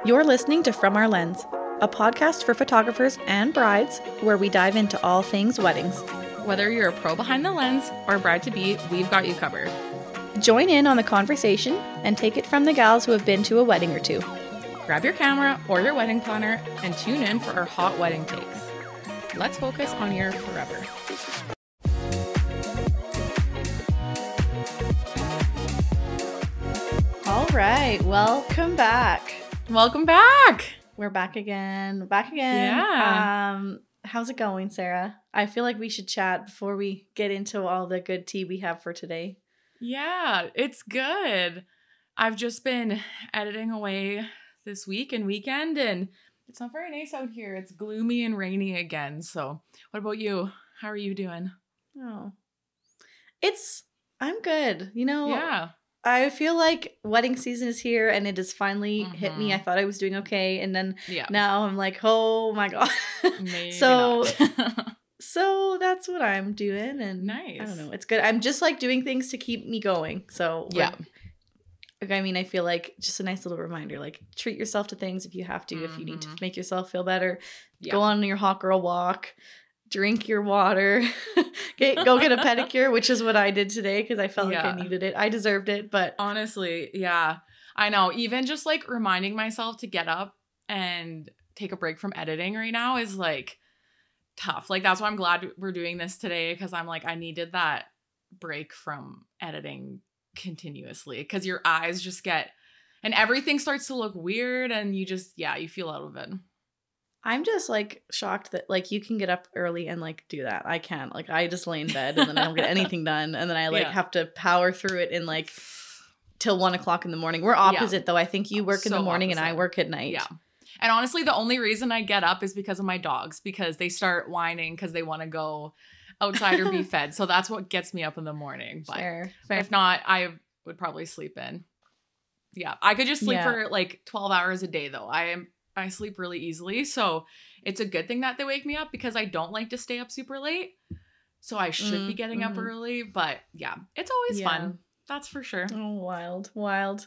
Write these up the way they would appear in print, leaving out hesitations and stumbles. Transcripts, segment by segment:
You're listening to From Our Lens, a podcast for photographers and brides where we dive into all things weddings. Whether you're a pro behind the lens or a bride-to-be, we've got you covered. Join in on the conversation and take it from the gals who have been to a wedding or two. Grab your camera or your wedding planner and tune in for our hot wedding takes. Let's focus on your forever. All right, welcome back. Welcome back. We're back again. Yeah. How's it going, Sarah? I feel like we should chat before we get into all the good tea we have for today. Yeah, it's good. I've just been editing away this week and weekend, and it's not very nice out here. It's gloomy and rainy again. So what about you? How are you doing? Oh, I'm good. Yeah. I feel like wedding season is here and it has finally hit me. I thought I was doing okay. And then now I'm like, oh my God. Maybe so not. So that's what I'm doing. And nice. I don't know. It's good. I'm just like doing things to keep me going. So yeah. I mean, I feel like just a nice little reminder, like treat yourself to things if you have to, if you need to make yourself feel better. Go on your hot girl walk. Drink your water, go get a pedicure, which is what I did today because I felt like I needed it. I deserved it, but honestly, yeah, I know. Even just like reminding myself to get up and take a break from editing right now is like tough. Like that's why I'm glad we're doing this today because I'm like, I needed that break from editing continuously because your eyes just get, and everything starts to look weird and you just, you feel out of it. I'm just like shocked that like you can get up early and like do that. I can't. Like I just lay in bed and then I don't get anything done. And then I like have to power through it in like till 1 o'clock in the morning. We're opposite though. I think you work in the morning and I work at night. Yeah. And honestly, the only reason I get up is because of my dogs, because they start whining because they want to go outside or be fed. So that's what gets me up in the morning. But Fair. If not, I would probably sleep in. Yeah. I could just sleep for like 12 hours a day though. I sleep really easily, so it's a good thing that they wake me up because I don't like to stay up super late. So I should be getting up early, but yeah, it's always fun. That's for sure. Oh, wild.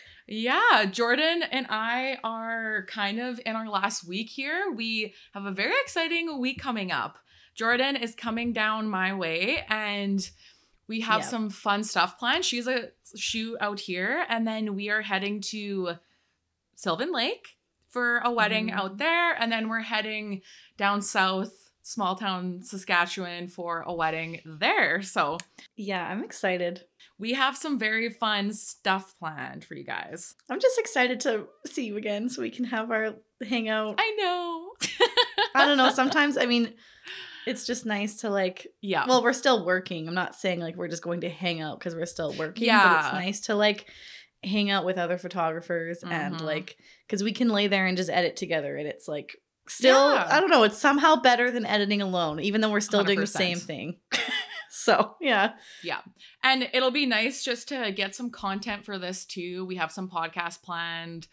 Yeah, Jordan and I are kind of in our last week here. We have a very exciting week coming up. Jordan is coming down my way and we have some fun stuff planned. She's a shoot out here and then we are heading to Sylvan Lake for a wedding out there. And then we're heading down south, small town Saskatchewan for a wedding there. So yeah, I'm excited. We have some very fun stuff planned for you guys. I'm just excited to see you again so we can have our hangout. I know. I don't know. Sometimes, I mean, it's just nice to like, well, we're still working. I'm not saying like we're just going to hang out because we're still working, but it's nice to like hang out with other photographers and like, because we can lay there and just edit together and it's like still I don't know, it's somehow better than editing alone even though we're still 100%. Doing the same thing. So yeah and it'll be nice just to get some content for this too. We have some podcasts planned.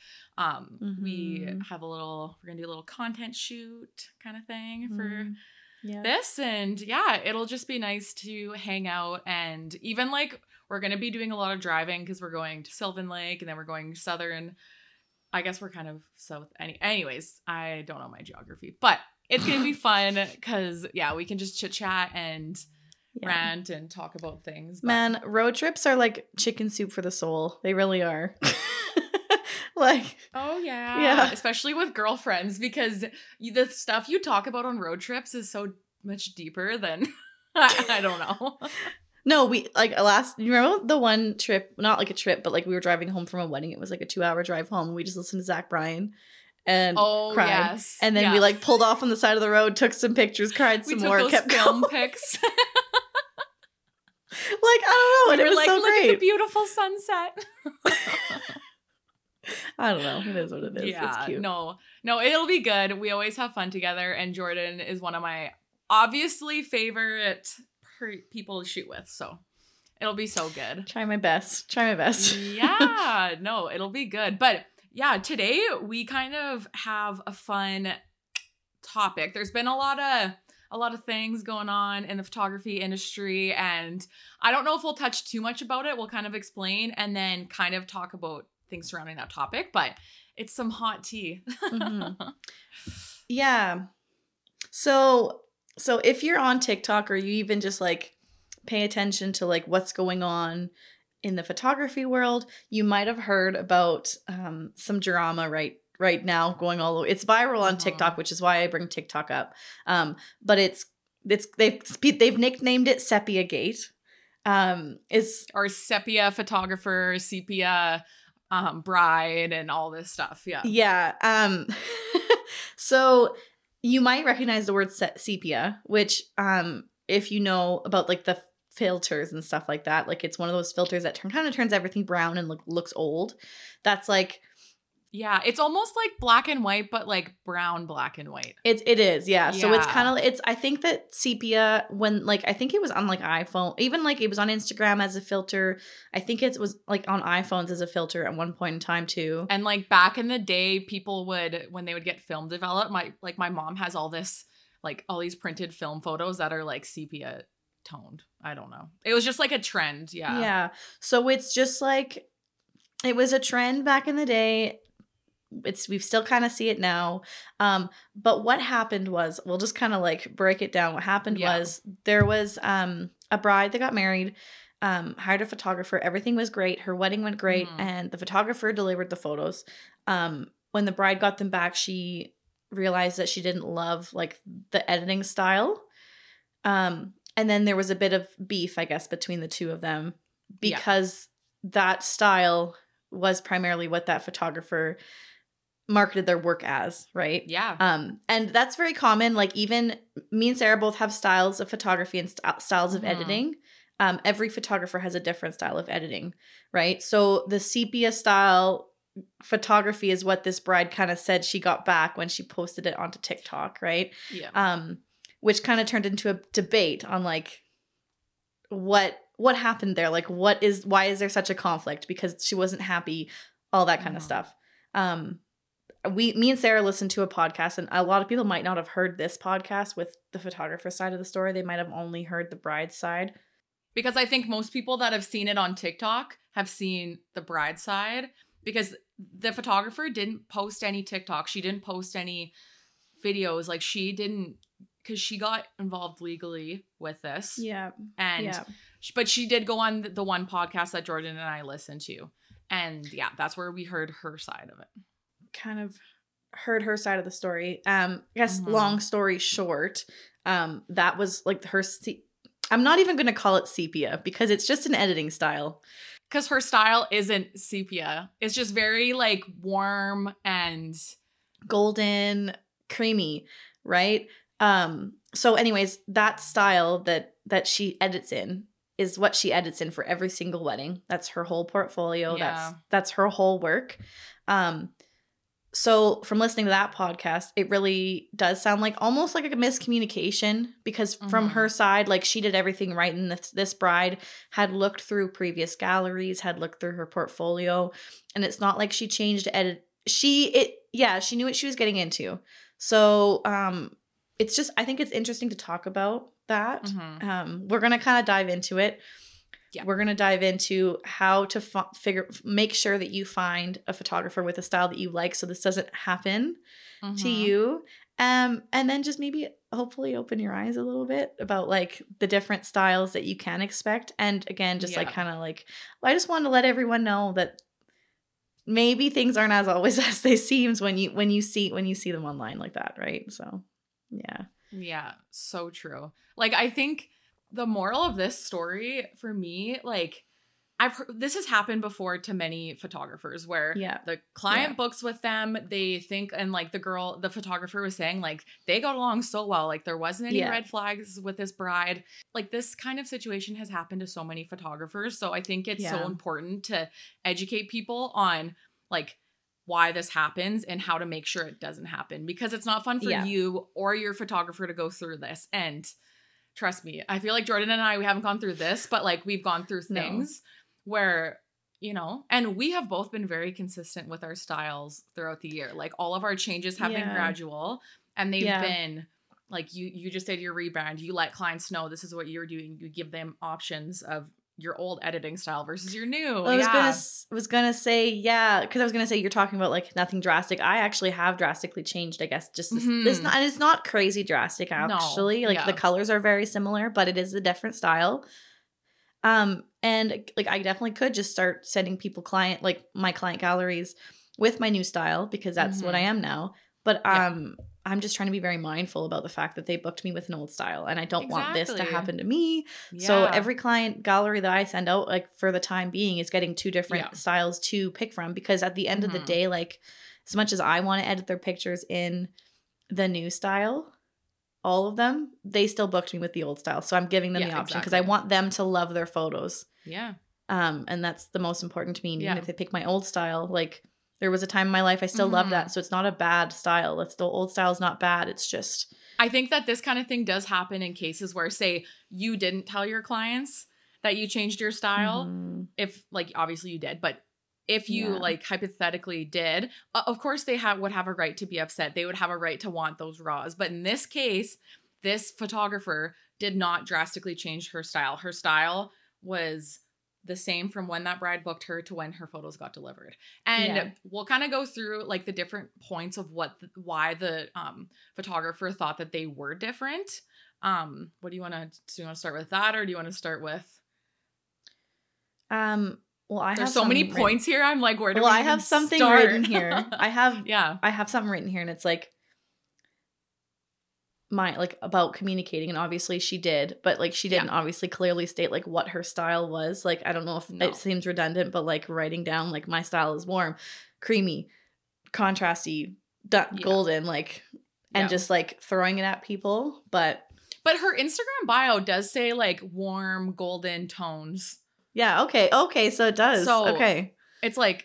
We have we're gonna do a little content shoot kind of thing for this, and it'll just be nice to hang out. And even like we're going to be doing a lot of driving because we're going to Sylvan Lake and then we're going southern. I guess we're kind of south. Anyways, I don't know my geography, but it's going to be fun because, we can just chit chat and rant and talk about things. But man, road trips are like chicken soup for the soul. They really are. Like, oh yeah. Especially with girlfriends because the stuff you talk about on road trips is so much deeper than, I don't know. No, we like you remember the one trip, not like a trip, but like we were driving home from a wedding. It was like a 2-hour drive home. We just listened to Zach Bryan and cried. Yes. And then we like pulled off on the side of the road, took some pictures, cried some more, kept film going. pics. Like, I don't know. And it was like, so look great. At the beautiful sunset. I don't know. It is what it is. Yeah, it's cute. No, it'll be good. We always have fun together. And Jordan is one of my obviously favorite people to shoot with, so it'll be so good. Try my best. Yeah, no, it'll be good. But today we kind of have a fun topic. There's been a lot of things going on in the photography industry, and I don't know if we'll touch too much about it. We'll kind of explain and then kind of talk about things surrounding that topic, but it's some hot tea. Mm-hmm. Yeah. So if you're on TikTok or you even just like pay attention to like what's going on in the photography world, you might have heard about some drama right now going all over. It's viral on TikTok, which is why I bring TikTok up. But they've nicknamed it Sepia Gate. Or sepia photographer, sepia bride, and all this stuff. Yeah. Yeah. So you might recognize the word sepia, which if you know about like the filters and stuff like that, like it's one of those filters that kind of turns everything brown and looks old. That's like, yeah, it's almost like black and white, but like brown, black and white. It is, yeah. So it's kind of, I think that sepia, when like, I think it was on like iPhone, even like it was on Instagram as a filter. I think it was like on iPhones as a filter at one point in time too. And like back in the day, people would, when they would get film developed, my mom has all this, like all these printed film photos that are like sepia toned. I don't know. It was just like a trend. Yeah. Yeah. So it's just like, it was a trend back in the day. We still kind of see it now. But what happened was, we'll just kind of like break it down. What happened was there was a bride that got married, hired a photographer. Everything was great. Her wedding went great. And the photographer delivered the photos. When the bride got them back, she realized that she didn't love like the editing style. And then there was a bit of beef, I guess, between the two of them because that style was primarily what that photographer marketed their work as, right? Yeah. And that's very common. Like even me and Sarah both have styles of photography and styles of editing. Every photographer has a different style of editing, right? So the sepia style photography is what this bride kind of said she got back when she posted it onto TikTok, right? Yeah. Which kind of turned into a debate on like what happened there, like why is there such a conflict, because she wasn't happy, all that kind of stuff. Me and Sarah listened to a podcast, and a lot of people might not have heard this podcast with the photographer side of the story. They might have only heard the bride's side. Because I think most people that have seen it on TikTok have seen the bride side, because the photographer didn't post any TikTok. She didn't post any videos. Like she didn't, because she got involved legally with this. Yeah. But she did go on the one podcast that Jordan and I listened to. And yeah, that's where we heard her side of it. Kind of heard her side of the story. I guess long story short, that was like her I'm not even going to call it sepia because it's just an editing style. Because her style isn't sepia. It's just very like warm and golden, creamy, right? So anyways, that style that she edits in is what she edits in for every single wedding. That's her whole portfolio. Yeah. That's her whole work. So from listening to that podcast, it really does sound like almost like a miscommunication, because from her side, like she did everything right. And this bride had looked through previous galleries, had looked through her portfolio, and it's not like she changed edit. She knew what she was getting into. So, it's just, I think it's interesting to talk about that. We're going to kind of dive into it. Yeah. We're going to dive into how to make sure that you find a photographer with a style that you like, so this doesn't happen to you. And then just maybe hopefully open your eyes a little bit about like the different styles that you can expect. And again, just like kind of like, I just want to let everyone know that maybe things aren't as always as they seem when you see them online like that, right? So, yeah. Yeah, so true. Like, I think the moral of this story for me, like, I've heard this has happened before to many photographers where the client books with them, they think, and like the photographer was saying, like, they got along so well, like there wasn't any red flags with this bride. Like, this kind of situation has happened to so many photographers. So I think it's so important to educate people on like why this happens and how to make sure it doesn't happen, because it's not fun for you or your photographer to go through this. And trust me, I feel like Jordan and I, we haven't gone through this, but like we've gone through things where, you know, and we have both been very consistent with our styles throughout the year. Like all of our changes have been gradual, and they've been like, you just did your rebrand. You let clients know this is what you're doing. You give them options of your old editing style versus your new. I was gonna say, yeah, because I was gonna say you're talking about like nothing drastic. I actually have drastically changed, I guess, just this not, and it's not crazy drastic actually. No. Like the colors are very similar, but it is a different style. And like I definitely could just start sending people my client galleries with my new style because that's what I am now. But I'm just trying to be very mindful about the fact that they booked me with an old style and I don't want this to happen to me. Yeah. So every client gallery that I send out, like for the time being, is getting 2 different styles to pick from, because at the end of the day, like as much as I want to edit their pictures in the new style, all of them, they still booked me with the old style. So I'm giving them the option because I want them to love their photos. Yeah. And that's the most important to me. And even if they pick my old style, like there was a time in my life I still love that. So it's not a bad style. It's the old style is not bad. It's just. I think that this kind of thing does happen in cases where, say, you didn't tell your clients that you changed your style. If, like, obviously you did, but if you like hypothetically did, of course they would have a right to be upset. They would have a right to want those raws. But in this case, this photographer did not drastically change her style. Her style was the same from when that bride booked her to when her photos got delivered. And we'll kind of go through like the different points of why the photographer thought that they were different. What do you want to start with that, or do you want to start with? Well, there's so many points here. I'm like, where do we I have something start? written here. I have something written here, and it's like about communicating, and obviously she did, but like she didn't obviously clearly state like what her style was. Like I don't know if it seems redundant, but like writing down like my style is warm, creamy, contrasty, golden, like, and just like throwing it at people. But her Instagram bio does say like warm golden tones. Yeah. Okay. So it does. So okay. It's like,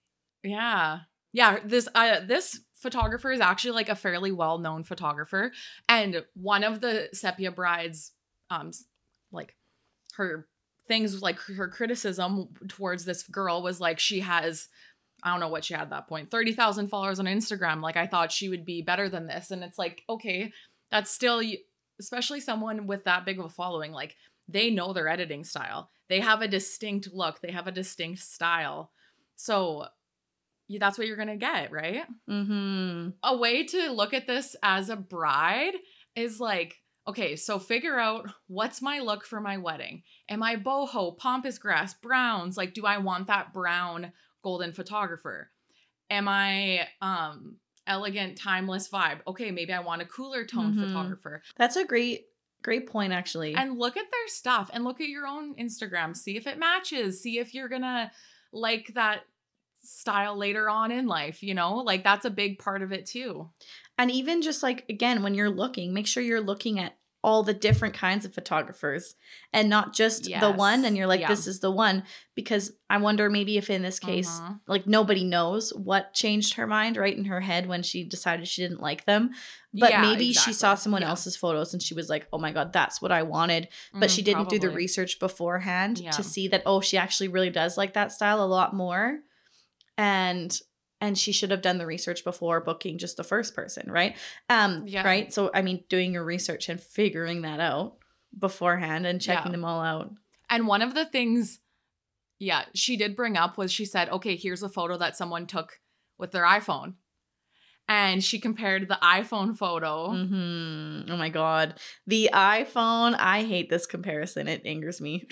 this photographer is actually like a fairly well-known photographer, and one of the Sepia brides like her things, like her criticism towards this girl was like, she has, I don't know what she had at that point, 30,000 followers on Instagram. Like I thought she would be better than this. And it's like, okay, that's still, especially someone with that big of a following, like they know their editing style, they have a distinct look, they have a distinct style. So that's what you're going to get, right? A way to look at this as a bride is like, okay, so figure out what's my look for my wedding. Am I boho, pampas grass, browns? Like, do I want that brown golden photographer? Am I elegant, timeless vibe? Okay, maybe I want a cooler tone photographer. That's a great point, actually. And look at their stuff and look at your own Instagram. See if it matches. See if you're going to like that style later on in life, like that's a big part of it too. And even just like, again, when you're looking, make sure you're looking at all the different kinds of photographers and not just the one, and you're like, this is the one, because I wonder maybe if in this case, like nobody knows what changed her mind right in her head when she decided she didn't like them. But maybe she saw someone else's photos and she was like, oh my God, that's what I wanted. But she didn't do the research beforehand to see that, oh, she actually really does like that style a lot more. And she should have done the research before booking just the first person, right? Right? So, I mean, doing your research and figuring that out beforehand and checking them all out. And one of the things, she did bring up was she said, okay, here's a photo that someone took with their iPhone. And she compared the iPhone photo. Oh my God. The iPhone, I hate this comparison. It angers me.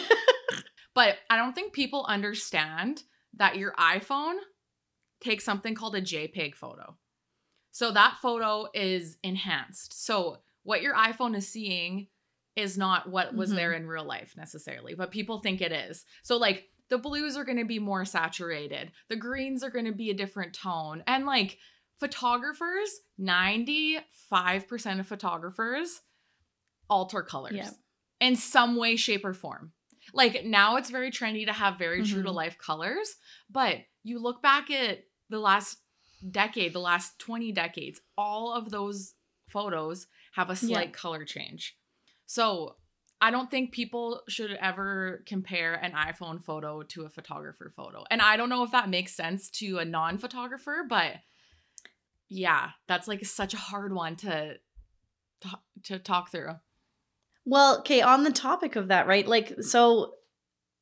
But I don't think people understand that your iPhone takes something called a JPEG photo. So that photo is enhanced. So what your iPhone is seeing is not what was there in real life necessarily, but people think it is. So like the blues are going to be more saturated. The greens are going to be a different tone. And like photographers, 95% of photographers alter colors in some way, shape, or form. Like now it's very trendy to have very true to life colors, but you look back at the last decade, the last 20 decades, all of those photos have a slight color change. So I don't think people should ever compare an iPhone photo to a photographer photo. And I don't know if that makes sense to a non-photographer, but yeah, that's like such a hard one to talk through. Well, okay, on the topic of that, right? Like, so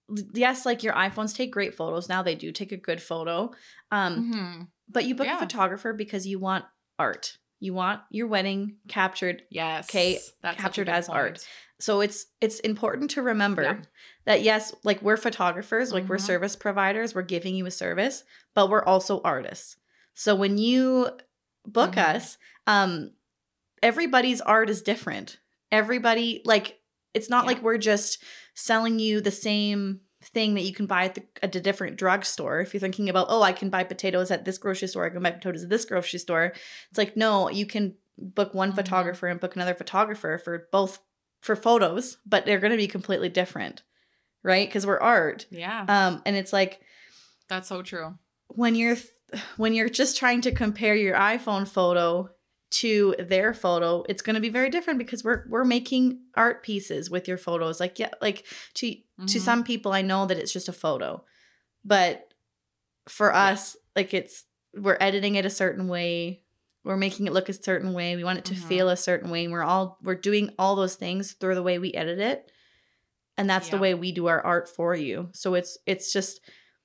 yes, like your iPhones take great photos now. They do take a good photo. But you book a photographer because you want art. You want your wedding captured. Yes. Okay. Captured as art. So it's important to remember that, yes, like we're photographers, like we're service providers, we're giving you a service, but we're also artists. So when you book us, everybody's art is different. Everybody, like, it's not like we're just selling you the same thing that you can buy at a different drugstore. If you're thinking about, I can buy potatoes at this grocery store, I can buy potatoes at this grocery store. It's like, no, you can book one photographer and book another photographer for photos, but they're going to be completely different, right? Because we're art. Yeah. And it's like, that's so true. When you're just trying to compare your iPhone photo to their photo, it's going to be very different because we're making art pieces with your photos. Like, to some people, I know that it's just a photo, but for us, like we're editing it a certain way. We're making it look a certain way. We want it to feel a certain way. And we're doing all those things through the way we edit it. And that's the way we do our art for you. So it's just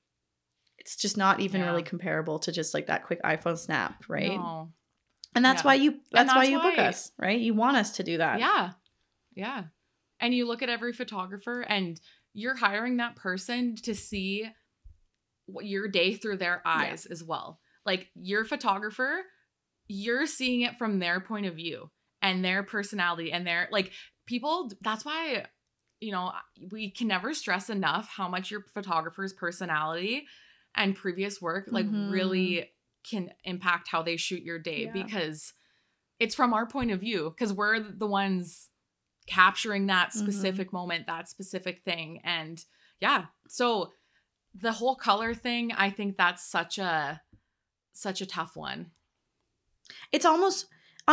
not even really comparable to just like that quick iPhone snap, right? No. And that's why you book us, right? You want us to do that. Yeah. Yeah. And you look at every photographer and you're hiring that person to see your day through their eyes as well. Like your photographer, you're seeing it from their point of view and their personality and their like people. That's why, we can never stress enough how much your photographer's personality and previous work like really can impact how they shoot your day because it's from our point of view because we're the ones capturing that specific moment, that specific thing. And so the whole color thing, I think that's such a tough one. It's almost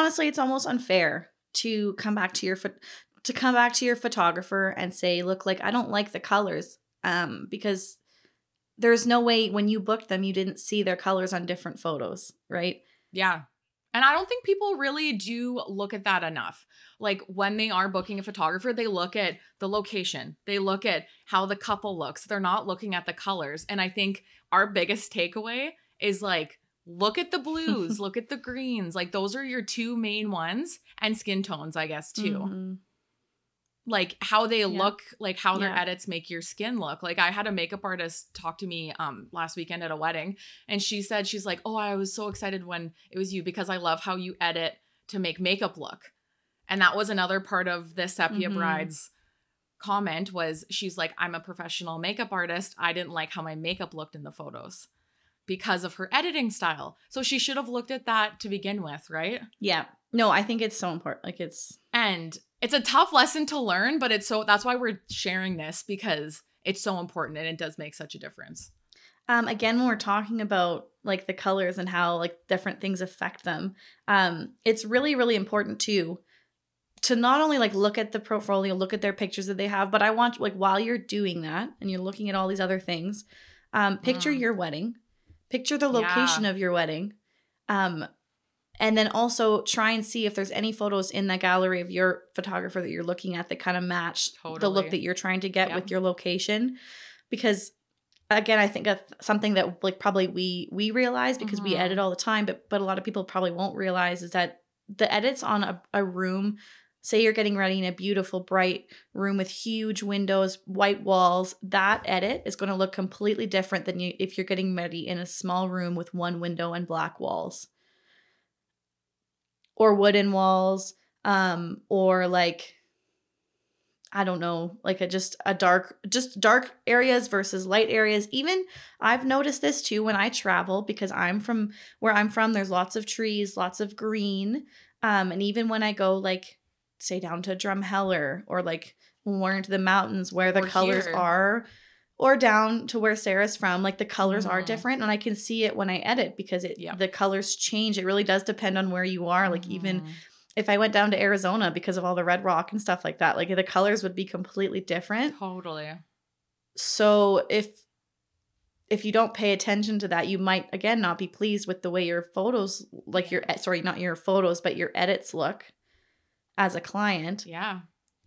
unfair to come back to your photographer and say, look, like I don't like the colors because there's no way when you booked them, you didn't see their colors on different photos, right? Yeah. And I don't think people really do look at that enough. Like when they are booking a photographer, they look at the location. They look at how the couple looks. They're not looking at the colors. And I think our biggest takeaway is like, look at the blues, look at the greens. Like those are your two main ones and skin tones, I guess, too. Like how they look, like how their edits make your skin look. Like I had a makeup artist talk to me last weekend at a wedding and she said, she's like, I was so excited when it was you because I love how you edit to make makeup look. And that was another part of this Sepia Bride's comment was she's like, I'm a professional makeup artist. I didn't like how my makeup looked in the photos because of her editing style. So she should have looked at that to begin with, right? Yeah. No, I think it's so important. Like and it's a tough lesson to learn, but that's why we're sharing this because it's so important and it does make such a difference. Again, when we're talking about like the colors and how like different things affect them, it's really, really important to not only like look at the portfolio, look at their pictures that they have, but I want like while you're doing that and you're looking at all these other things, picture your wedding, picture the location of your wedding, and then also try and see if there's any photos in that gallery of your photographer that you're looking at that kind of match the look that you're trying to get with your location. Because again, I think that's something that like probably we realize because we edit all the time, but a lot of people probably won't realize is that the edits on a room, say you're getting ready in a beautiful bright room with huge windows, white walls, that edit is going to look completely different than if you're getting ready in a small room with one window and black walls. Or wooden walls, or like, I don't know, like just dark areas versus light areas. Even I've noticed this too when I travel because where I'm from, there's lots of trees, lots of green. And even when I go like, say down to Drumheller or like when we're into the mountains where the colors are, or down to where Sarah's from, like the colors are different and I can see it when I edit because the colors change. It really does depend on where you are. Like even if I went down to Arizona because of all the red rock and stuff like that, like the colors would be completely different. Totally. So if you don't pay attention to that, you might, again, not be pleased with the way your photos, like not your photos, but your edits look as a client. Yeah.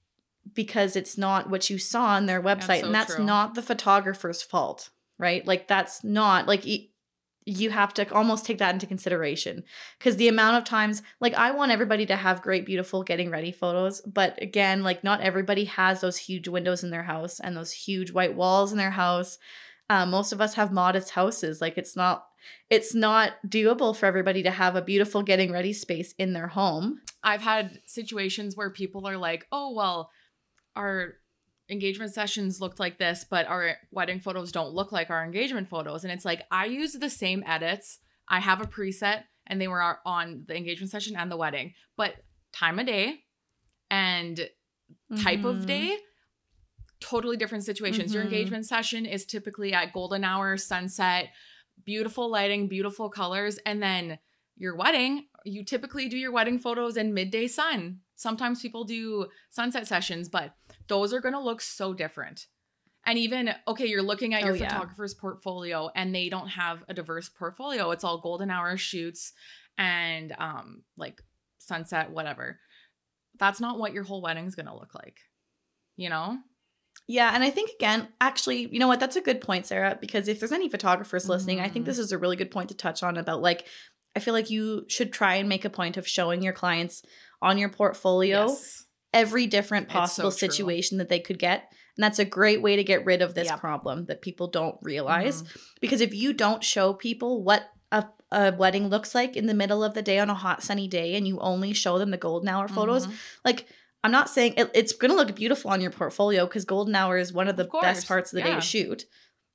because it's not what you saw on their website. And that's not the photographer's fault, right? Like that's not like you have to almost take that into consideration, because the amount of times, like I want everybody to have great, beautiful getting ready photos. But again, like not everybody has those huge windows in their house and those huge white walls in their house. Most of us have modest houses. Like it's not doable for everybody to have a beautiful getting ready space in their home. I've had situations where people are like, oh, well, our engagement sessions looked like this, but our wedding photos don't look like our engagement photos. And it's like, I use the same edits. I have a preset and they were on the engagement session and the wedding, but time of day and type of day, totally different situations. Your engagement session is typically at golden hour, sunset, beautiful lighting, beautiful colors. And then your wedding, you typically do your wedding photos in midday sun. Sometimes people do sunset sessions, but those are going to look so different. And even, okay, you're looking at your photographer's portfolio and they don't have a diverse portfolio. It's all golden hour shoots and like sunset, whatever. That's not what your whole wedding's going to look like, you know? Yeah. And I think, again, actually, you know what? That's a good point, Sarah, because if there's any photographers listening, I think this is a really good point to touch on about, like, I feel like you should try and make a point of showing your clients on your portfolio every different possible situation that they could get. And that's a great way to get rid of this problem that people don't realize. Because if you don't show people what a wedding looks like in the middle of the day on a hot sunny day, and you only show them the golden hour photos, like, I'm not saying it's going to look beautiful on your portfolio, because golden hour is one of the best parts of the day to shoot.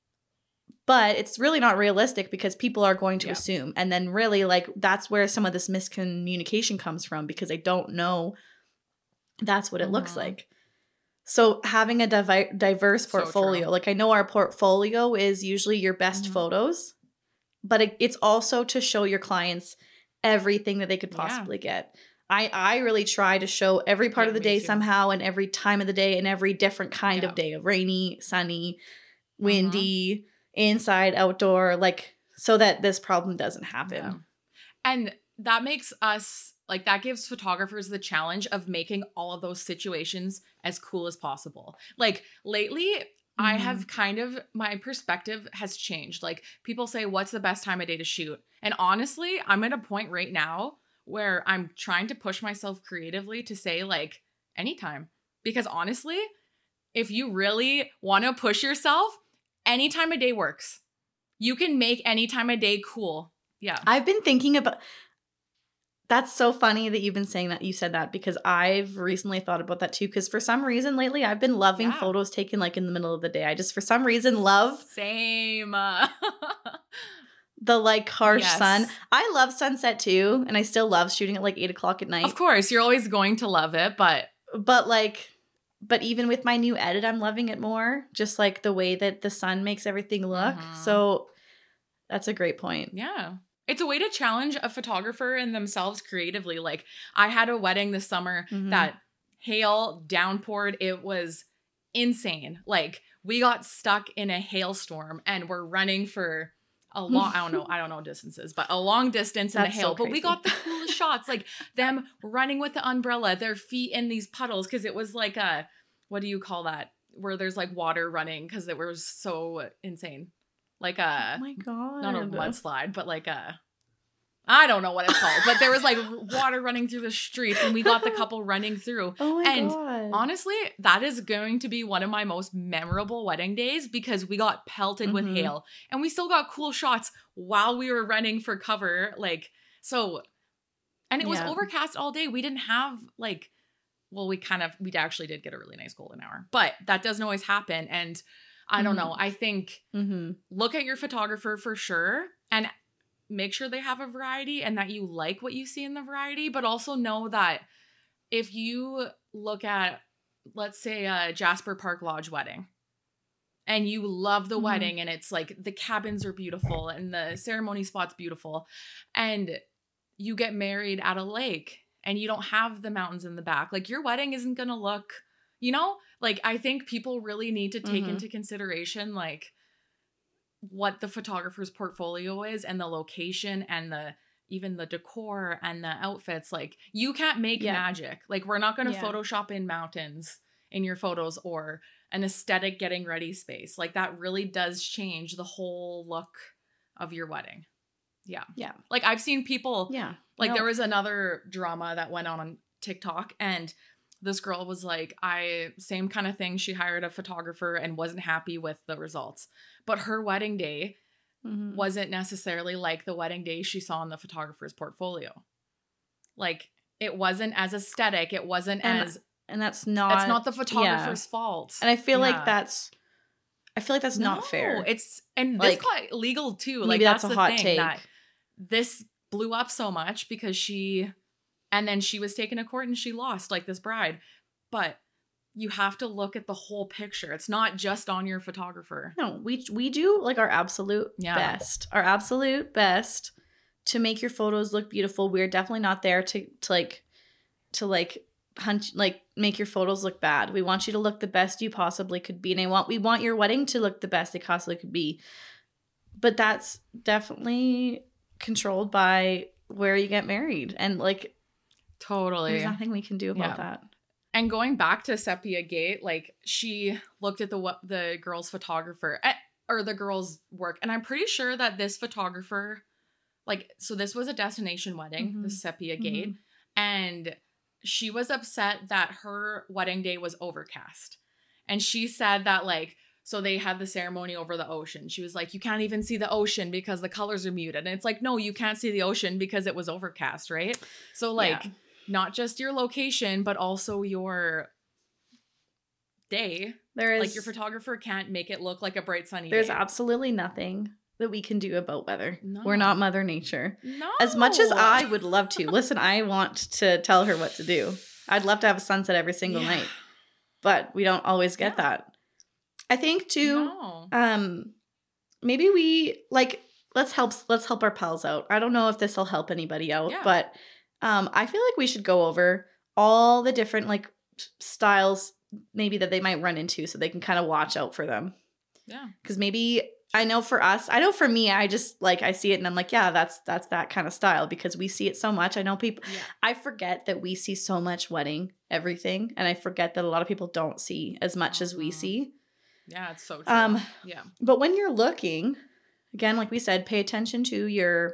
But it's really not realistic, because people are going to assume. And then really, like, that's where some of this miscommunication comes from, because they don't know that's what it looks like. So having a diverse portfolio, like I know our portfolio is usually your best photos, but it's also to show your clients everything that they could possibly get. I really try to show every part of the day somehow, and every time of the day, and every different kind of day, of rainy, sunny, windy, inside, outdoor, like, so that this problem doesn't happen. Yeah. And that makes us, like, that gives photographers the challenge of making all of those situations as cool as possible. Like, lately, I have kind of, my perspective has changed. Like, people say, what's the best time of day to shoot? And honestly, I'm at a point right now where I'm trying to push myself creatively to say, like, anytime. Because honestly, if you really want to push yourself, any time of day works. You can make any time of day cool. Yeah. I've been thinking about... That's so funny that you've been saying that. You said that, because I've recently thought about that too. Because for some reason lately, I've been loving photos taken like in the middle of the day. I just, for some reason, love... Same. The like harsh sun. I love sunset too, and I still love shooting at like 8:00 at night. Of course, you're always going to love it, but even with my new edit, I'm loving it more. Just like the way that the sun makes everything look. So that's a great point. Yeah. It's a way to challenge a photographer and themselves creatively. Like, I had a wedding this summer that hail downpoured. It was insane. Like, we got stuck in a hailstorm and we're running for a long, I don't know distances, but a long distance in the hail. But we got the coolest shots, like them running with the umbrella, their feet in these puddles, because it was like a, what do you call that? Where there's like water running, because it was so insane. Like a, oh my God. Not a mudslide, but like a, I don't know what it's called, but there was like water running through the streets, and we got the couple running through. Oh my God. Honestly, that is going to be one of my most memorable wedding days, because we got pelted with hail and we still got cool shots while we were running for cover. Like, so, and it was overcast all day. We didn't have like, well, we actually did get a really nice golden hour, but that doesn't always happen. And I don't know. I think look at your photographer for sure, and make sure they have a variety and that you like what you see in the variety, but also know that if you look at, let's say, a Jasper Park Lodge wedding, and you love the wedding, and it's like the cabins are beautiful and the ceremony spot's beautiful, and you get married at a lake and you don't have the mountains in the back, like, your wedding isn't going to look, you know, like, I think people really need to take into consideration, like, what the photographer's portfolio is, and the location, and even the decor and the outfits. Like, you can't make magic. Like, we're not going to Photoshop in mountains in your photos or an aesthetic getting ready space. Like that really does change the whole look of your wedding. Yeah. Yeah. Like I've seen people, like No. there was another drama that went on TikTok and this girl was like, same kind of thing. She hired a photographer and wasn't happy with the results. But her wedding day wasn't necessarily like the wedding day she saw in the photographer's portfolio. Like it wasn't as aesthetic. It wasn't as... And that's not the photographer's fault. And I feel like that's not fair. It's, and this got legal too. Maybe Like that's a the hot thing take. that this blew up so much because and then she was taken to court and she lost, like this bride. But you have to look at the whole picture. It's not just on your photographer. No, we do like our absolute best. Our absolute best to make your photos look beautiful. We're definitely not there to make your photos look bad. We want you to look the best you possibly could be. And we want your wedding to look the best it possibly could be. But that's definitely controlled by where you get married. And like, totally. There's nothing we can do about that. And going back to Sepia Gate, like she looked at the girl's photographer or the girl's work. And I'm pretty sure that this photographer, like, so this was a destination wedding, the Sepia Gate. And she was upset that her wedding day was overcast. And she said that like, so they had the ceremony over the ocean. She was like, you can't even see the ocean because the colors are muted. And it's like, no, you can't see the ocean because it was overcast, right? So like, not just your location, but also your day. Like your photographer can't make it look like a bright sunny day. There's absolutely nothing that we can do about weather. No. We're not Mother Nature. No. As much as I would love to. Listen, I want to tell her what to do. I'd love to have a sunset every single night. But we don't always get that. I think too, maybe we like, let's help our pals out. I don't know if this will help anybody out, but I feel like we should go over all the different like styles maybe that they might run into so they can kind of watch out for them. Yeah. Because maybe I know for me, I just like, I see it and I'm like, yeah, that's that kind of style because we see it so much. I know people, I forget that we see so much wedding everything. And I forget that a lot of people don't see as much as we see. Yeah, it's so true. But when you're looking, again, like we said, pay attention to your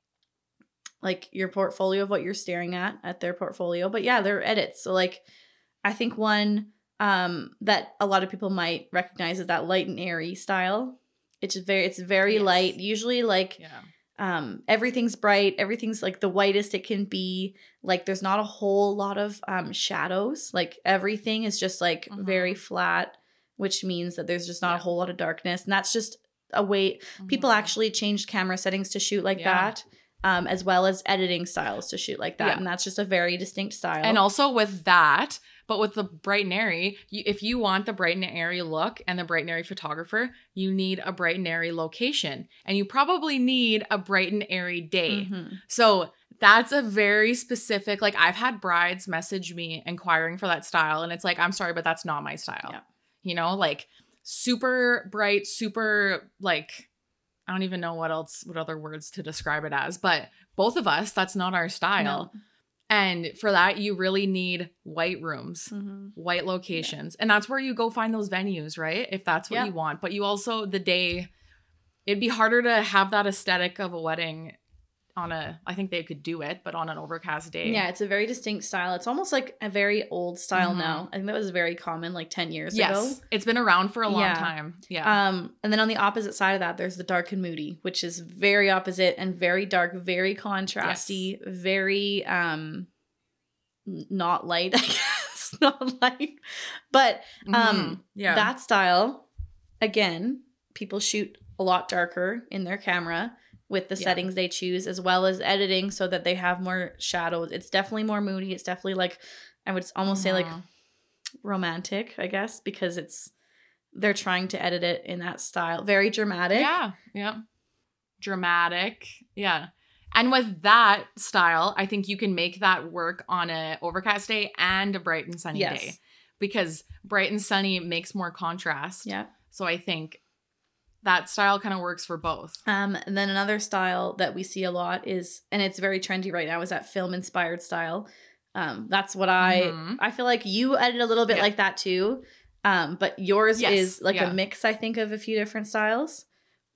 portfolio of what you're staring at their portfolio. But yeah, they're edits. So like, I think one that a lot of people might recognize is that light and airy style. It's very light. Usually like everything's bright. Everything's like the whitest it can be. Like there's not a whole lot of shadows. Like everything is just like very flat, which means that there's just not a whole lot of darkness. And that's just a way people actually changed camera settings to shoot like that. As well as editing styles to shoot like that. Yeah. And that's just a very distinct style. And also with that, but with the bright and airy, if you want the bright and airy look and the bright and airy photographer, you need a bright and airy location. And you probably need a bright and airy day. So that's a very specific, like I've had brides message me inquiring for that style. And it's like, I'm sorry, but that's not my style. Yeah. You know, like super bright, super like... I don't even know what other words to describe it as, but both of us, that's not our style. No. And for that, you really need white rooms, white locations. And that's where you go find those venues, right? If that's what you want. But you also, the day, it'd be harder to have that aesthetic of a wedding I think they could do it, but on an overcast day. Yeah, it's a very distinct style. It's almost like a very old style now. I think that was very common like 10 years ago. It's been around for a long time. Yeah. And then on the opposite side of that, there's the dark and moody, which is very opposite and very dark, very contrasty, very not light, I guess. Not light. But that style, again, people shoot a lot darker in their camera with the settings they choose, as well as editing so that they have more shadows. It's definitely more moody. It's definitely like, I would almost say like romantic, I guess, because they're trying to edit it in that style. Very dramatic. Yeah. Dramatic. Yeah. And with that style, I think you can make that work on an overcast day and a bright and sunny day, because bright and sunny makes more contrast. Yeah. So I think that style kind of works for both. And then another style that we see a lot is, and it's very trendy right now, is that film inspired style. That's what I feel like you edit a little bit like that too. But yours is like a mix, I think, of a few different styles.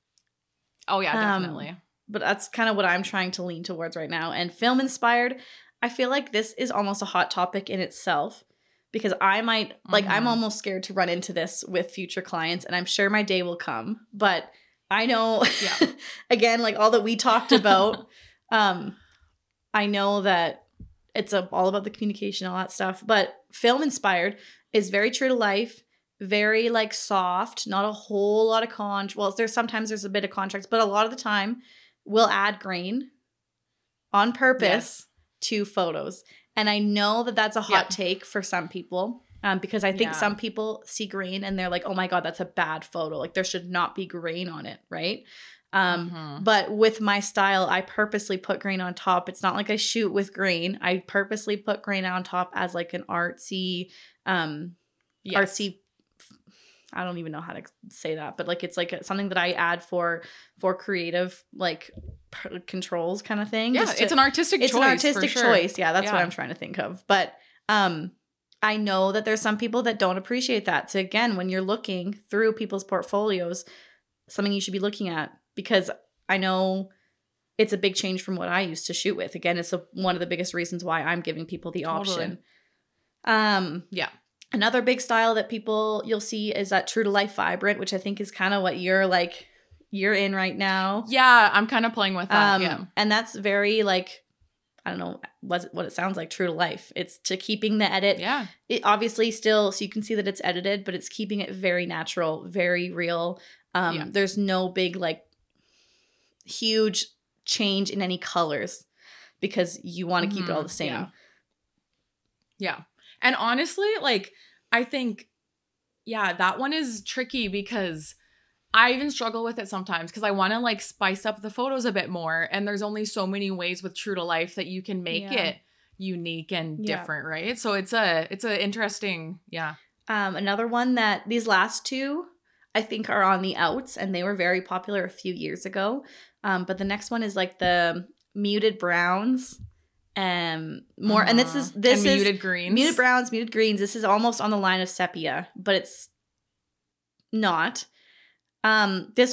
Oh yeah, definitely. But that's kind of what I'm trying to lean towards right now. And film inspired, I feel like this is almost a hot topic in itself, because I might I'm almost scared to run into this with future clients, and I'm sure my day will come. But I know, again, like all that we talked about, I know that it's all about the communication, all that stuff. But film inspired is very true to life, very like soft, not a whole lot of well, sometimes there's a bit of contrast, but a lot of the time we'll add grain on purpose to photos. And I know that that's a hot take for some people, because I think some people see grain and they're like, oh my God, that's a bad photo. Like there should not be grain on it, right? But with my style, I purposely put grain on top. It's not like I shoot with grain. I purposely put grain on top as like an artsy, artsy, I don't even know how to say that, but like it's like something that I add for creative like controls kind of thing. Yeah, it's an artistic choice. It's an artistic choice. Yeah, that's what I'm trying to think of. But I know that there's some people that don't appreciate that. So again, when you're looking through people's portfolios, something you should be looking at, because I know it's a big change from what I used to shoot with. Again, it's one of the biggest reasons why I'm giving people the option. Yeah. Another big style that you'll see is that true to life vibrant, which I think is kind of what you're in right now. Yeah, I'm kind of playing with that. And that's very like, I don't know what it sounds like, true to life. It's to keeping the edit. Yeah. It obviously still, so you can see that it's edited, but it's keeping it very natural, very real. There's no big like huge change in any colors, because you want to keep it all the same. Yeah. And honestly, like, I think, that one is tricky, because I even struggle with it sometimes, because I want to like spice up the photos a bit more. And there's only so many ways with true to life that you can make it unique and different, right? So it's a interesting, Another one that these last two I think are on the outs, and they were very popular a few years ago. But the next one is like the muted browns. More, and this is muted greens, muted browns, muted greens. This is almost on the line of sepia, but it's not. This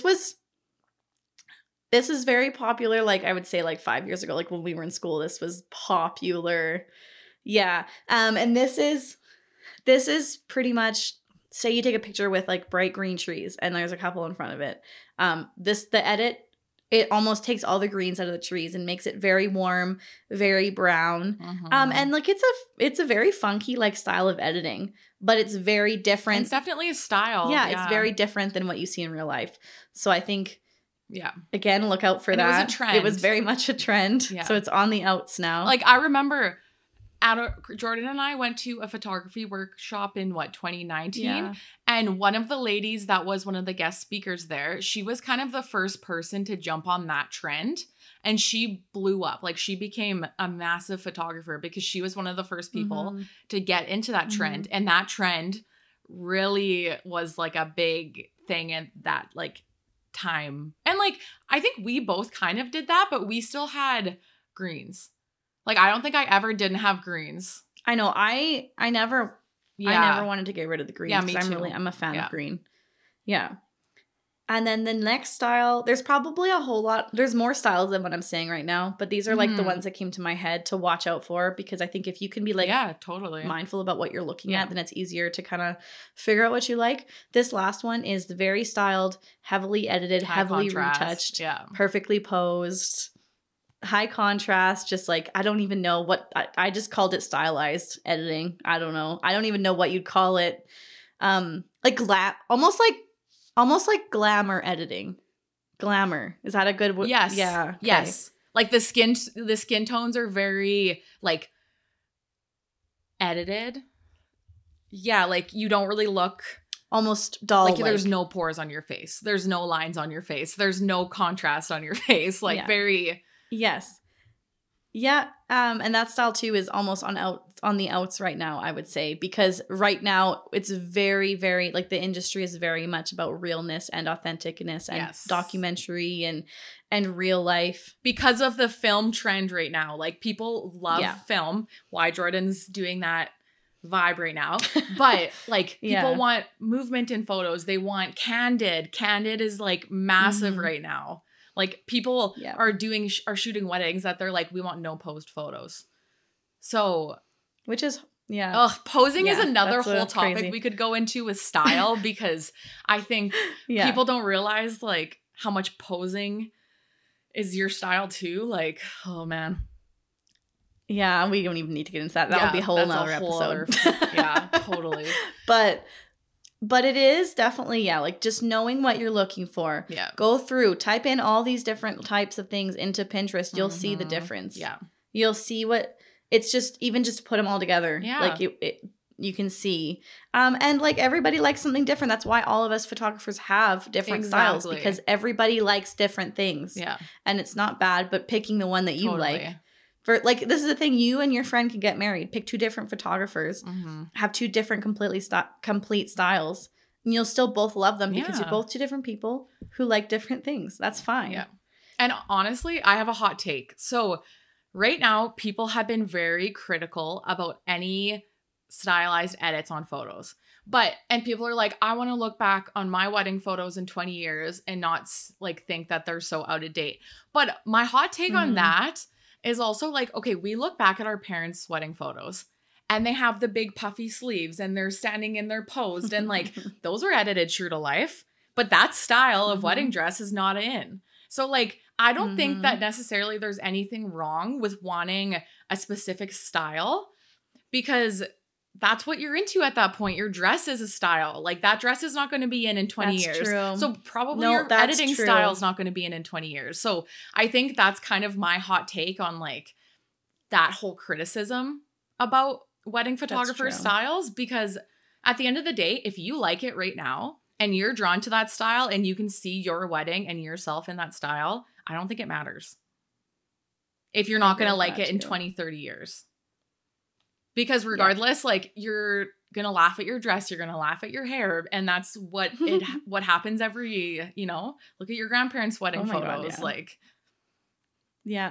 is very popular. Like I would say, like 5 years ago, like when we were in school, this was popular. Yeah. And this is pretty much, say you take a picture with like bright green trees, and there's a couple in front of it. The edit, it almost takes all the greens out of the trees and makes it very warm, very brown. And like it's a very funky like style of editing, but it's very different. It's definitely a style. Yeah, it's very different than what you see in real life. So I think, again, look out for that. It was a trend. It was very much a trend. Yeah. So it's on the outs now. Like I remember Jordan and I went to a photography workshop in 2019. Yeah. And one of the ladies that was one of the guest speakers there, she was kind of the first person to jump on that trend. And she blew up. Like she became a massive photographer because she was one of the first people to get into that trend. And that trend really was like a big thing at that like time. And like, I think we both kind of did that, but we still had greens. Like, I don't think I ever didn't have greens. I know. I never wanted to get rid of the greens. Yeah, me too. I'm a fan of green. Yeah. And then the next style, there's probably there's more styles than what I'm saying right now, but these are like the ones that came to my head to watch out for, because I think if you can be like totally mindful about what you're looking at, then it's easier to kind of figure out what you like. This last one is the very styled, heavily edited, heavily retouched, perfectly posed, high contrast, just like, I don't even know what, I just called it stylized editing. I don't know. I don't even know what you'd call it. Like almost like glamour editing. Glamour. Is that a good word? Yes. Yeah. Okay. Yes. Like the skin tones are very like edited. Yeah, like you don't really look almost dull. Like there's no pores on your face. There's no lines on your face. There's no contrast on your face. Like very. Yes. Yeah. And that style too is almost on the outs right now, I would say, because right now it's very, very, like, the industry is very much about realness and authenticness and documentary and real life. Because of the film trend right now. Like, people love film. Why Jordan's doing that vibe right now. But like, people want movement in photos. They want candid. Candid is like massive right now. Like, people are shooting weddings that they're like, we want no posed photos. So, which is posing is another whole topic crazy. We could go into with style, because I think people don't realize like how much posing is your style too. Like, oh man. Yeah, we don't even need to get into that. That would be a whole nother episode. Yeah, totally. But it is definitely, like, just knowing what you're looking for. Yeah. Go through, type in all these different types of things into Pinterest. You'll see the difference. Yeah. You'll see what, it's just, even just to put them all together. Yeah. Like, you can see. And, like, everybody likes something different. That's why all of us photographers have different styles, because everybody likes different things. Yeah. And it's not bad, but picking the one that you like. For, like, this is the thing, you and your friend can get married, pick 2 different photographers, have 2 different complete styles, and you'll still both love them because you're both 2 different people who like different things. That's fine. Yeah. And honestly, I have a hot take. So right now, people have been very critical about any stylized edits on photos. And people are like, I want to look back on my wedding photos in 20 years and not like think that they're so out of date. But my hot take on that is also like, okay, we look back at our parents' wedding photos and they have the big puffy sleeves and they're standing in their pose, and like, those were edited true to life, but that style of wedding dress is not in. So like, I don't think that necessarily there's anything wrong with wanting a specific style, because that's what you're into at that point. Your dress is a style. Like, that dress is not going to be in 20 years. True. So probably your editing style is not going to be in 20 years. So I think that's kind of my hot take on like that whole criticism about wedding photographer styles, because at the end of the day, if you like it right now and you're drawn to that style and you can see your wedding and yourself in that style, I don't think it matters if you're not going to like it in 20, 30 years. Because regardless, like, you're going to laugh at your dress, you're going to laugh at your hair. And that's what what happens every, look at your grandparents' wedding photos. God, like, yeah.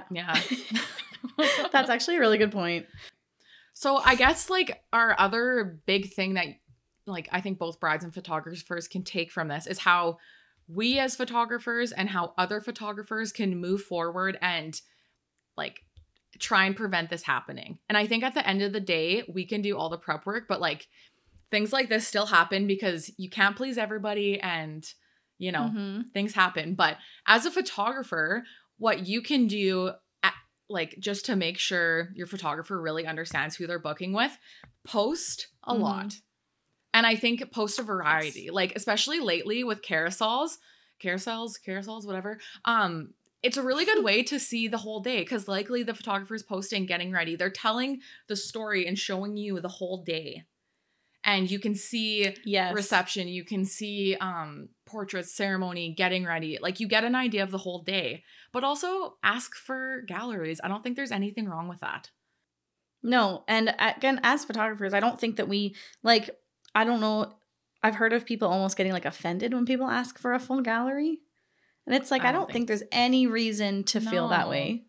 That's actually a really good point. So I guess like our other big thing that like I think both brides and photographers can take from this is how we as photographers and how other photographers can move forward and like try and prevent this happening. And I think at the end of the day, we can do all the prep work, but like things like this still happen because you can't please everybody and, things happen. But as a photographer, what you can do like just to make sure your photographer really understands who they're booking with, post a lot. And I think post a variety, like especially lately with carousels, whatever. It's a really good way to see the whole day because likely the photographer's posting, getting ready. They're telling the story and showing you the whole day. And you can see reception, you can see portraits, ceremony, getting ready. Like you get an idea of the whole day. But also ask for galleries. I don't think there's anything wrong with that. No. And again, as photographers, I don't think that we, like, I don't know. I've heard of people almost getting like offended when people ask for a full gallery. And it's like, I don't think there's any reason to feel that way.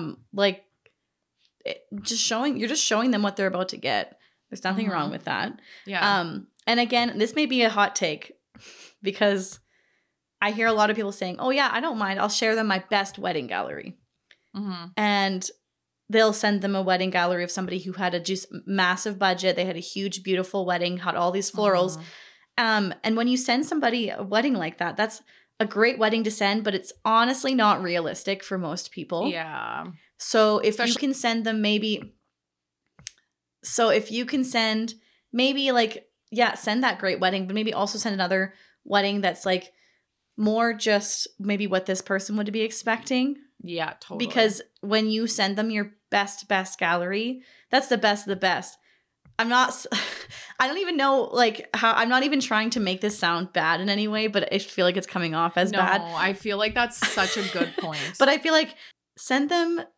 You're just showing them what they're about to get. There's nothing wrong with that. Yeah. And again, this may be a hot take because I hear a lot of people saying, oh yeah, I don't mind. I'll share them my best wedding gallery. And they'll send them a wedding gallery of somebody who had a just massive budget. They had a huge, beautiful wedding, had all these florals. And when you send somebody a wedding like that, that's a great wedding to send, but it's honestly not realistic for most people. Yeah. So if you can send them send that great wedding, but maybe also send another wedding that's like more just maybe what this person would be expecting. Yeah, totally. Because when you send them your best gallery, that's the best of the best. I don't even know like how, I'm not even trying to make this sound bad in any way, but I feel like it's coming off as bad. No, I feel like that's such a good point. But I feel like send them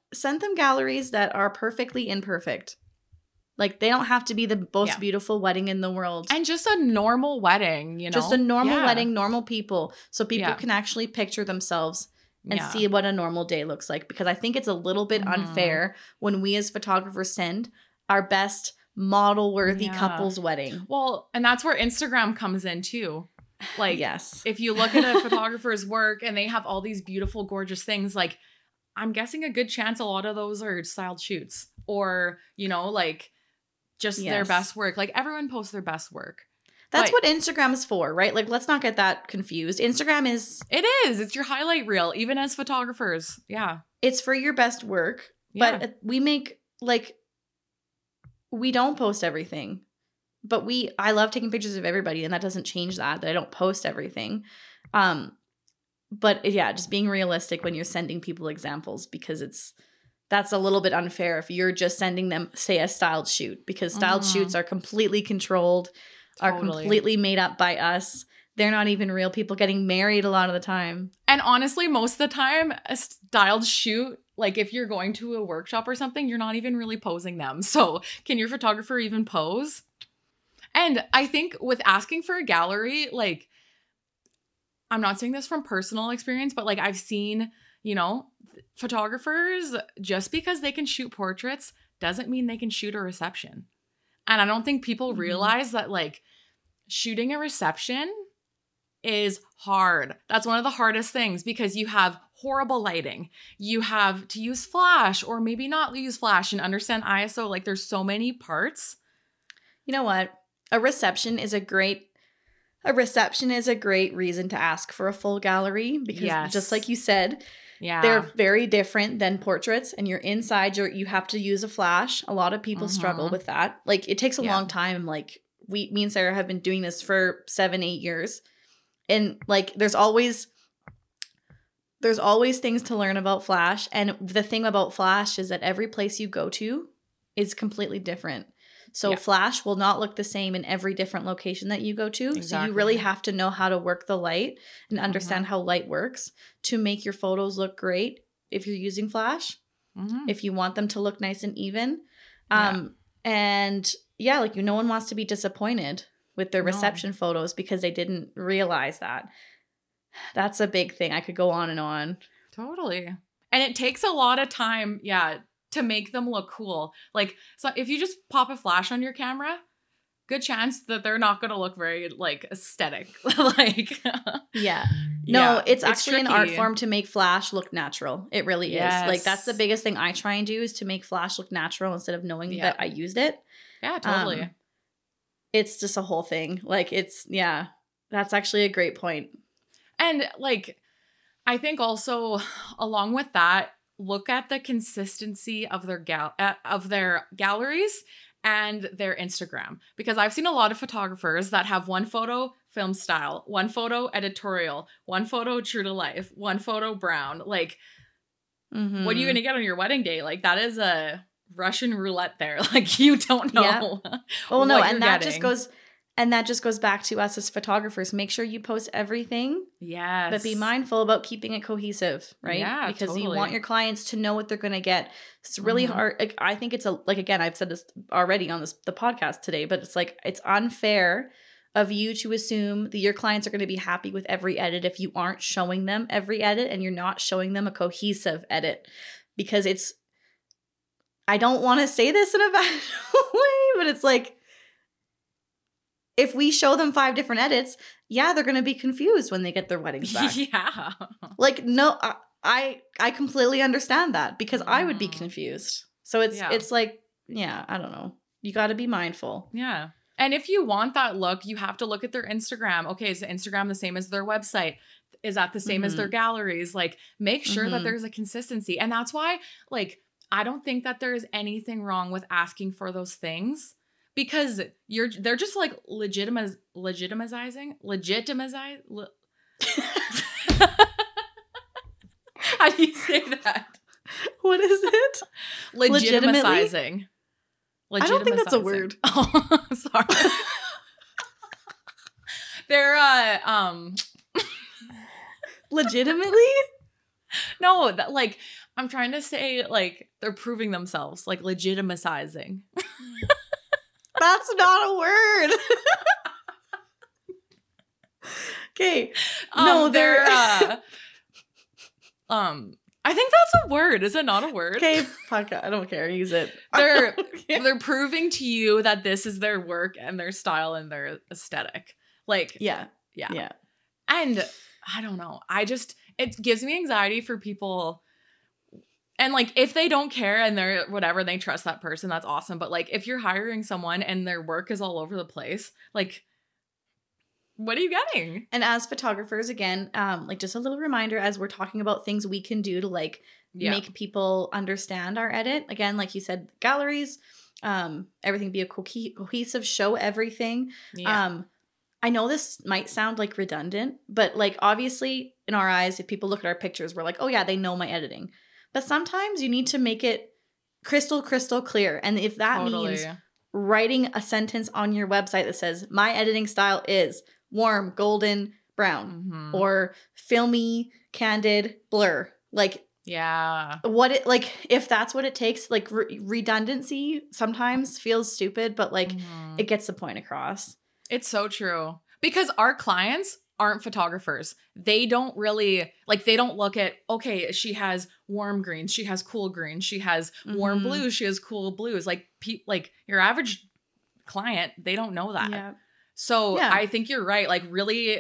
send them galleries that are perfectly imperfect. Like, they don't have to be the most beautiful wedding in the world. And just a normal wedding, you know? Just a normal wedding, normal people. So people can actually picture themselves and see what a normal day looks like. Because I think it's a little bit unfair when we as photographers send our best model-worthy couple's wedding. Well, and that's where Instagram comes in too. Like, if you look at a photographer's work and they have all these beautiful, gorgeous things, like, I'm guessing a good chance a lot of those are styled shoots or, you know, like, just their best work. Like, everyone posts their best work. That's what Instagram is for, right? Like, let's not get that confused. Instagram is... It is. It's your highlight reel, even as photographers. Yeah. It's for your best work. But we make, like... We don't post everything. But I love taking pictures of everybody, and that doesn't change that I don't post everything. But, yeah, just being realistic when you're sending people examples, because that's a little bit unfair if you're just sending them, say, a styled shoot, because styled shoots are completely controlled, are completely made up by us. They're not even real people getting married a lot of the time. And honestly, most of the time, a styled shoot, like if you're going to a workshop or something, you're not even really posing them. So can your photographer even pose? And I think with asking for a gallery, like, I'm not saying this from personal experience, but like I've seen, you know, photographers, just because they can shoot portraits doesn't mean they can shoot a reception. And I don't think people realize that, like, shooting a reception is hard. That's one of the hardest things, because you have horrible lighting. You have to use flash or maybe not use flash and understand ISO. Like, there's so many parts. You know what? A reception is a great reason to ask for a full gallery, because just like you said, they're very different than portraits, and you're inside, you have to use a flash. A lot of people struggle with that. Like, it takes a long time. Like, me and Sarah have been doing this for 7-8 years. And like, there's always things to learn about flash. And the thing about flash is that every place you go to is completely different. So flash will not look the same in every different location that you go to. Exactly. So you really have to know how to work the light and understand how light works to make your photos look great if you're using flash, if you want them to look nice and even. And like, no one wants to be disappointed with their reception photos because they didn't realize that. That's a big thing. I could go on and on. Totally. And it takes a lot of time, to make them look cool. Like, so if you just pop a flash on your camera, good chance that they're not going to look very, like, aesthetic. Like, no, it's actually tricky. An art form to make flash look natural. It really is. Like, that's the biggest thing I try and do, is to make flash look natural instead of knowing that I used it. Yeah, totally. It's just a whole thing. Like, that's actually a great point. And like, I think also along with that, look at the consistency of their galleries and their Instagram, because I've seen a lot of photographers that have one photo film style, one photo editorial, one photo true to life, one photo brown. Like, what are you going to get on your wedding day? Like, that is a Russian roulette there. Like, you don't know. Well, no, and that just goes back to us as photographers. Make sure you post everything. Yes. But be mindful about keeping it cohesive, right? Yeah, because you want your clients to know what they're going to get. It's really hard. Like, I think it's again, I've said this already on the podcast today, but it's like, it's unfair of you to assume that your clients are going to be happy with every edit if you aren't showing them every edit and you're not showing them a cohesive edit. Because I don't want to say this in a bad way, but it's like, if we show them 5 different edits, they're going to be confused when they get their weddings back. Like, no, I completely understand that, because I would be confused. So it's like, I don't know. You got to be mindful. Yeah. And if you want that look, you have to look at their Instagram. Okay, is the Instagram the same as their website? Is that the same as their galleries? Like, make sure that there's a consistency. And that's why, like, I don't think that there is anything wrong with asking for those things. Because they're just like legitimizing. How do you say that? What is it? Legitimizing. I don't think that's a word. Oh, sorry. They're legitimately? No, that, like, I'm trying to say, like, they're proving themselves, like, legitimizing. That's not a word. Okay. No, they're I think that's a word. Is it not a word? Okay, fuck it. I don't care. Use it. They're proving to you that this is their work and their style and their aesthetic. Like, yeah. And I don't know. It gives me anxiety for people. And like, if they don't care and they're whatever, they trust that person, that's awesome. But like, if you're hiring someone and their work is all over the place, like, what are you getting? And as photographers, again, like just a little reminder as we're talking about things we can do to like make people understand our edit. Again, like you said, galleries, everything be a cohesive, show everything. Yeah. I know this might sound like redundant, but like obviously in our eyes, if people look at our pictures, we're like, oh yeah, they know my editing. But sometimes you need to make it crystal clear. And if that means writing a sentence on your website that says, my editing style is warm, golden, brown, or filmy, candid, blur. Like, yeah. If that's what it takes, like redundancy sometimes feels stupid, but like it gets the point across. It's so true. Because our clients aren't photographers. They don't really, like, they don't look at, okay, she has warm greens, she has cool greens, she has warm blues, she has cool blues. Like, like your average client, they don't know that. Yeah. So I think you're right. Like, really,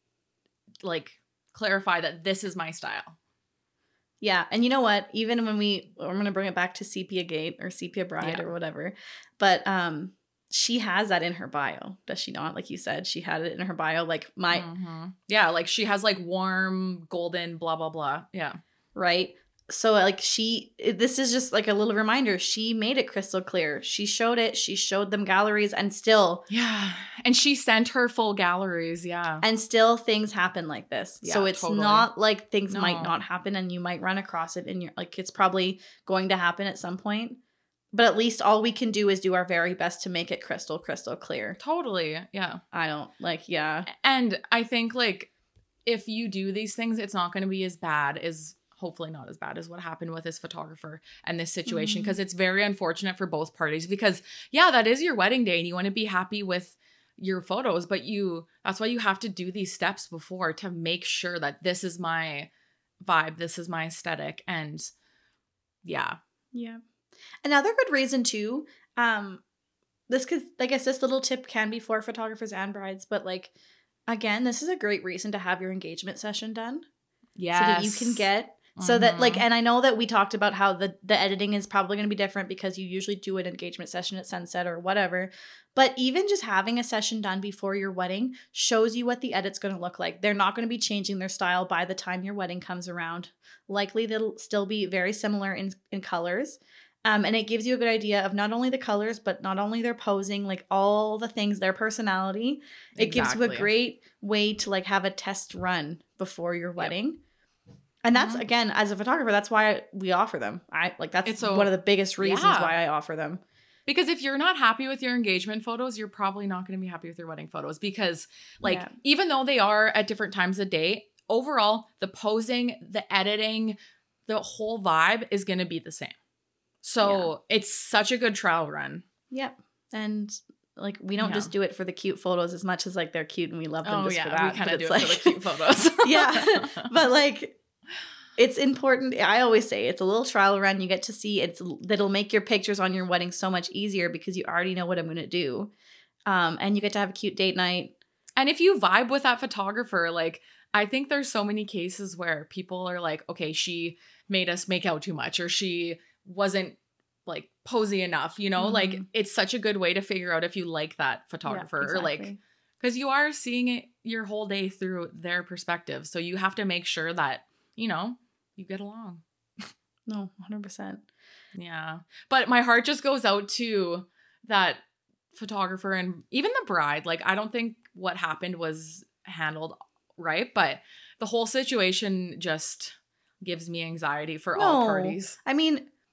like, clarify that this is my style. Yeah. And you know what? Even when I'm going to bring it back to Sepia Gate or Sepia Bride or whatever. But she has that in her bio, does she not? Like you said, she had it in her bio. Like yeah, like she has like warm, golden, blah, blah, blah. Yeah. Right. So like this is just like a little reminder. She made it crystal clear. She showed it. She showed them galleries and still. Yeah. And she sent her full galleries. Yeah. And still things happen like this. Yeah, so it's not like things might not happen and you might run across it and you're like, it's probably going to happen at some point. But at least all we can do is do our very best to make it crystal clear. Totally. Yeah. I don't like, yeah. And I think like if you do these things, it's not going to be as bad as, hopefully not as bad as what happened with this photographer and this situation. Because it's very unfortunate for both parties because that is your wedding day and you want to be happy with your photos. But that's why you have to do these steps before to make sure that this is my vibe. This is my aesthetic. And yeah. Yeah. Another good reason too, this could, I guess this little tip can be for photographers and brides, but like, again, this is a great reason to have your engagement session done. Yes. So that you can get, so that like, and I know that we talked about how the editing is probably going to be different because you usually do an engagement session at sunset or whatever, but even just having a session done before your wedding shows you what the edit's going to look like. They're not going to be changing their style by the time your wedding comes around. Likely they'll still be very similar in colors. And it gives you a good idea of not only the colors, but not only their posing, like all the things, their personality. It gives you a great way to like have a test run before your wedding. And that's, again, as a photographer, that's why we offer them. That's one of the biggest reasons why I offer them. Because if you're not happy with your engagement photos, you're probably not going to be happy with your wedding photos. Because like, even though they are at different times of day, overall, the posing, the editing, the whole vibe is going to be the same. So it's such a good trial run. Yep. And like, we don't just do it for the cute photos as much as like they're cute and we love them just for that. We kind of do it for the cute photos. Yeah. But like, it's important. I always say it's a little trial run. You get to see that'll make your pictures on your wedding so much easier because you already know what I'm going to do. And you get to have a cute date night. And if you vibe with that photographer, like, I think there's so many cases where people are like, okay, she made us make out too much or she wasn't like posy enough, like it's such a good way to figure out if you like that photographer or like, because you are seeing it your whole day through their perspective. So you have to make sure that, you get along. No, 100%. Yeah. But my heart just goes out to that photographer and even the bride. Like, I don't think what happened was handled right, but the whole situation just gives me anxiety for all parties. I mean,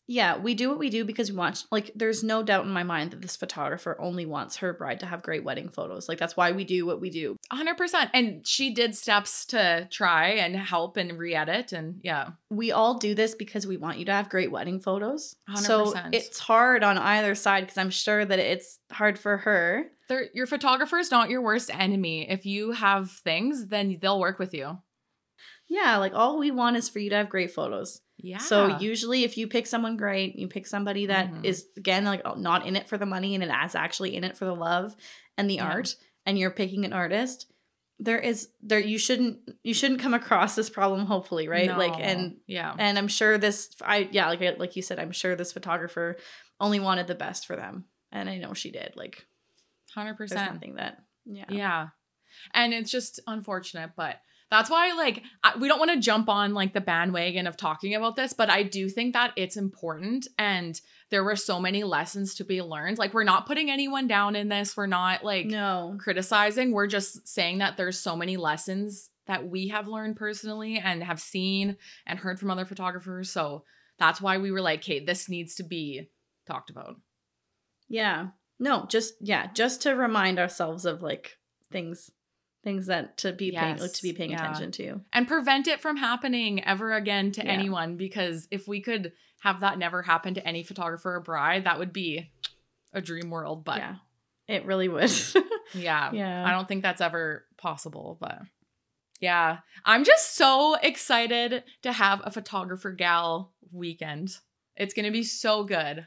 Yeah, we do what we do because we want, like, there's no doubt in my mind that this photographer only wants her bride to have great wedding photos. Like, that's why we do what we do. 100%. And she did steps to try and help and re-edit, and yeah. We all do this because we want you to have great wedding photos. 100%. So it's hard on either side because I'm sure that it's hard for her. Your photographer is not your worst enemy. If you have things, then they'll work with you. Yeah, like, all we want is for you to have great photos. Yeah. So usually if you pick someone great, you pick somebody that is, again, like, not in it for the money and it is actually in it for the love and the art, and you're picking an artist, you shouldn't come across this problem, hopefully, right? No. Like, and I'm sure like you said, I'm sure this photographer only wanted the best for them. And I know she did. Like, 100%. There's something that, Yeah. And it's just unfortunate, but that's why, like, we don't want to jump on, like, the bandwagon of talking about this, but I do think that it's important, and there were so many lessons to be learned. Like, we're not putting anyone down in this. We're not, like, criticizing. We're just saying that there's so many lessons that we have learned personally and have seen and heard from other photographers. So that's why we were like, hey, this needs to be talked about. Yeah. No, just to remind ourselves of, like, things that to be paying attention to, and prevent it from happening ever again to anyone. Because if we could have that never happen to any photographer or bride, that would be a dream world. But it really would. Yeah. I don't think that's ever possible, but yeah, I'm just so excited to have a photographer gal weekend. It's gonna be so good.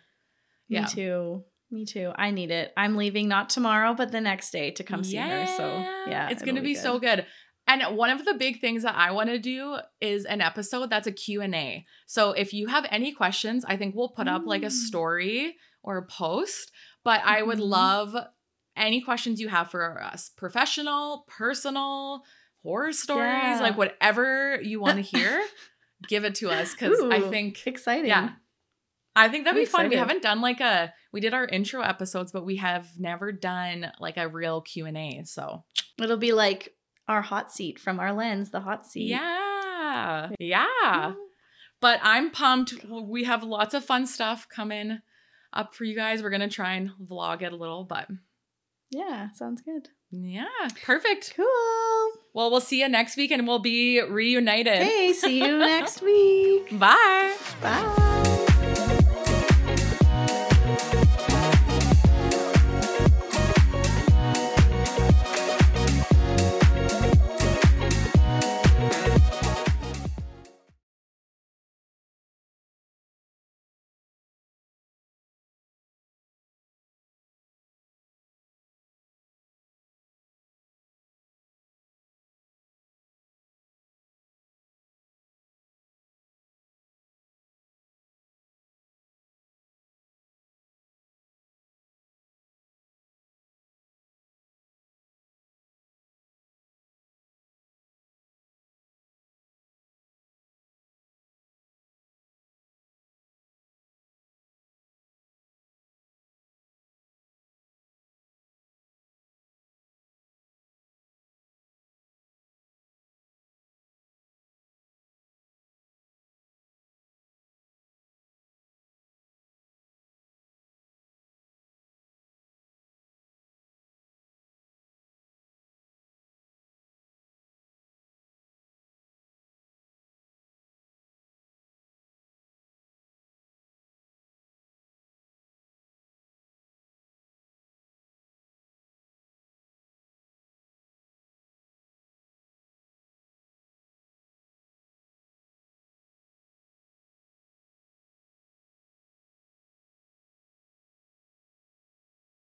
Me too. I need it. I'm leaving not tomorrow, but the next day to come see her. So yeah, it's going to be so good. And one of the big things that I want to do is an episode that's a Q&A. So if you have any questions, I think we'll put up like a story or a post, but I would love any questions you have for us. Professional, personal, horror stories, like whatever you want to hear, give it to us. Cause I think exciting. Yeah. I think that'd be fun. We haven't done we did our intro episodes, but we have never done like a real Q&A. So it'll be like our hot seat from our lens, the hot seat. Yeah. Yeah. But I'm pumped. We have lots of fun stuff coming up for you guys. We're going to try and vlog it a little, but yeah, sounds good. Yeah. Perfect. Cool. Well, we'll see you next week and we'll be reunited. Okay. See you next week. Bye. Bye.